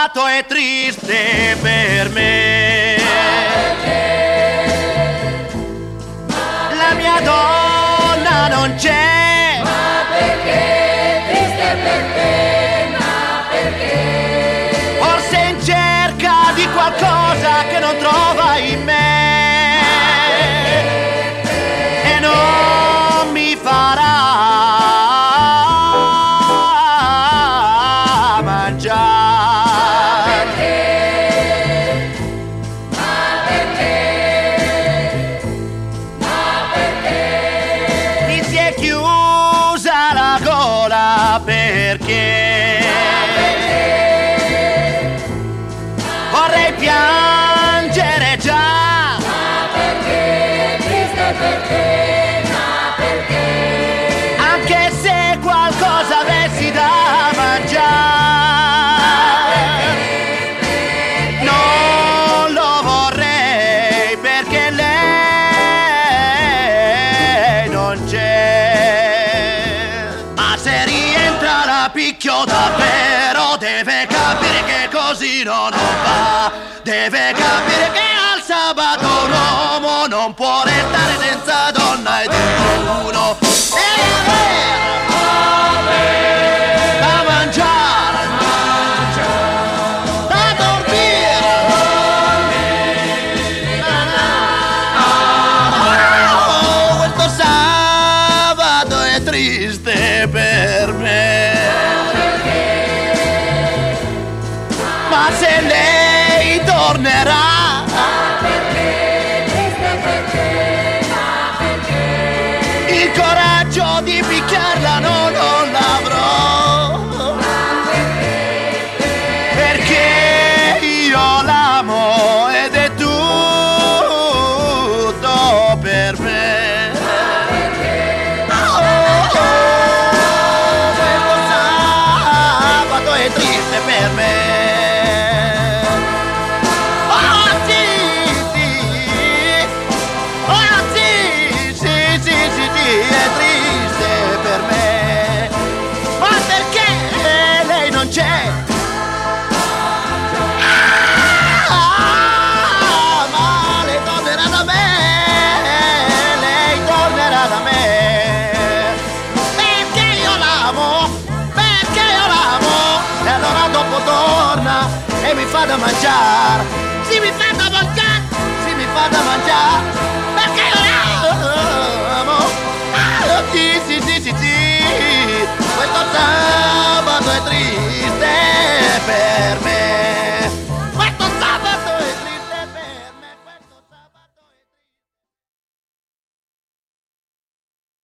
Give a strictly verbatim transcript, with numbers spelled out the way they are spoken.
sabato è triste per me. La mia donna non c'è. Ma perché triste per te? Ma perché? Forse in cerca di qualcosa che non trova in me e non mi farà mangiare. Ma perché? Ma perché? Mi si è chiusa la gola perché vorrei piangere già. Ma perché triste per te? Ma perché? Anche se qualcosa avessi da mangiare, non lo vorrei perché lei non c'è. Ma se rientra la picchiota però deve capire che così no, non va. Deve capire che al sabato un uomo non può restare senza donna ed uno deve avere da mangiare, da dormire. Oh, questo sabato è triste per me. Ma se lei tornerà, il coraggio di picchiarla no, non l'avrò, perché io l'amo ed è tutto per me. Oh, oh, questo sabato è triste per me. Oh sì, sì, oh sì, sì, sì, sì, sì, è triste per me. Ma perché lei non c'è? Ah, ma lei tornerà da me, lei tornerà da me. Perché io l'amo, perché io l'amo. E allora dopo torna e mi fa da mangiare. Si mi fa da mangiare, si mi fa da mangiare.